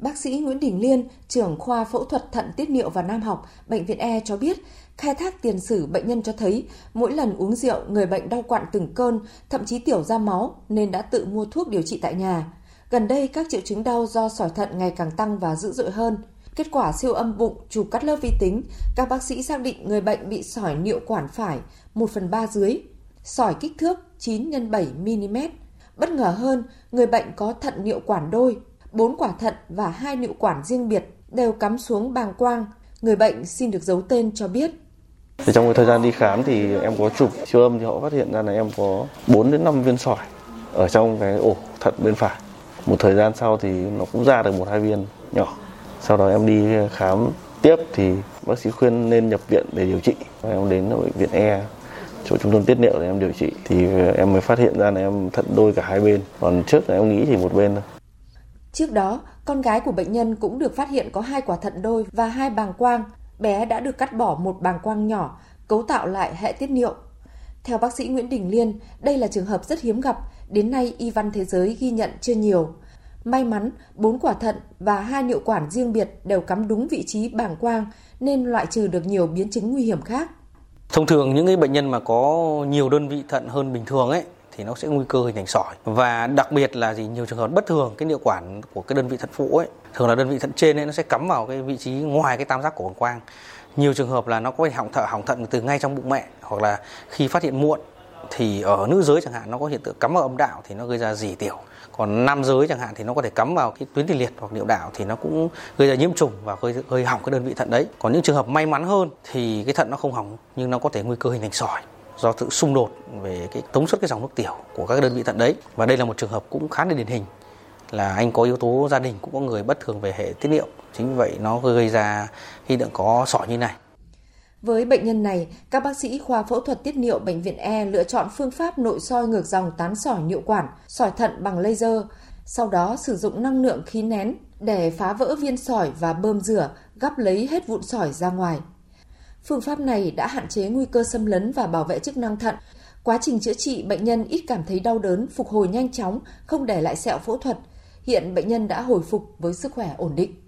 Bác sĩ Nguyễn Đình Liên, trưởng khoa phẫu thuật thận tiết niệu và nam học, Bệnh viện E cho biết, khai thác tiền sử bệnh nhân cho thấy mỗi lần uống rượu, người bệnh đau quặn từng cơn, thậm chí tiểu ra máu nên đã tự mua thuốc điều trị tại nhà. Gần đây, các triệu chứng đau do sỏi thận ngày càng tăng và dữ dội hơn. Kết quả siêu âm bụng, chụp cắt lớp vi tính, các bác sĩ xác định người bệnh bị sỏi niệu quản phải 1/3 dưới, sỏi kích thước 9 x 7 mm. Bất ngờ hơn, người bệnh có thận niệu quản đôi, 4 quả thận và 2 niệu quản riêng biệt đều cắm xuống bàng quang. Người bệnh xin được giấu tên cho biết. Trong cái thời gian đi khám thì em có chụp siêu âm thì họ phát hiện ra là em có 4 đến 5 viên sỏi ở trong cái ổ thận bên phải. Một thời gian sau thì nó cũng ra được 1-2 viên nhỏ. Sau đó em đi khám tiếp thì bác sĩ khuyên nên nhập viện để điều trị. Em đến bệnh viện E, chỗ trung tâm tiết niệu để em điều trị thì em mới phát hiện ra là em thận đôi cả hai bên. Còn trước là em nghĩ chỉ một bên thôi. Trước đó, con gái của bệnh nhân cũng được phát hiện có 2 quả thận đôi và 2 bàng quang. Bé đã được cắt bỏ một bàng quang nhỏ, cấu tạo lại hệ tiết niệu. Theo bác sĩ Nguyễn Đình Liên, đây là trường hợp rất hiếm gặp, đến nay y văn thế giới ghi nhận chưa nhiều. May mắn, 4 quả thận và 2 niệu quản riêng biệt đều cắm đúng vị trí bàng quang nên loại trừ được nhiều biến chứng nguy hiểm khác. Thông thường những cái bệnh nhân mà có nhiều đơn vị thận hơn bình thường ấy thì nó sẽ nguy cơ hình thành sỏi, và đặc biệt là nhiều trường hợp bất thường cái niệu quản của cái đơn vị thận phụ ấy, thường là đơn vị thận trên ấy nó sẽ cắm vào cái vị trí ngoài cái tam giác cổ bàng quang. Nhiều trường hợp là nó có thể hỏng thận từ ngay trong bụng mẹ, hoặc là khi phát hiện muộn thì ở nữ giới chẳng hạn nó có hiện tượng cắm vào âm đạo thì nó gây ra rỉ tiểu. Còn nam giới chẳng hạn thì nó có thể cắm vào cái tuyến tiền liệt hoặc niệu đạo thì nó cũng gây ra nhiễm trùng và gây hỏng cái đơn vị thận đấy. Còn những trường hợp may mắn hơn thì cái thận nó không hỏng nhưng nó có thể nguy cơ hình thành sỏi do sự xung đột về cái tống xuất cái dòng nước tiểu của các đơn vị thận đấy. Và đây là một trường hợp cũng khá là điển hình, là anh có yếu tố gia đình cũng có người bất thường về hệ tiết niệu, chính vì vậy nó gây ra hiện tượng có sỏi như này. Với bệnh nhân này, các bác sĩ khoa phẫu thuật tiết niệu Bệnh viện E lựa chọn phương pháp nội soi ngược dòng tán sỏi niệu quản, sỏi thận bằng laser, sau đó sử dụng năng lượng khí nén để phá vỡ viên sỏi và bơm rửa, gắp lấy hết vụn sỏi ra ngoài. Phương pháp này đã hạn chế nguy cơ xâm lấn và bảo vệ chức năng thận. Quá trình chữa trị, bệnh nhân ít cảm thấy đau đớn, phục hồi nhanh chóng, không để lại sẹo phẫu thuật. Hiện bệnh nhân đã hồi phục với sức khỏe ổn định.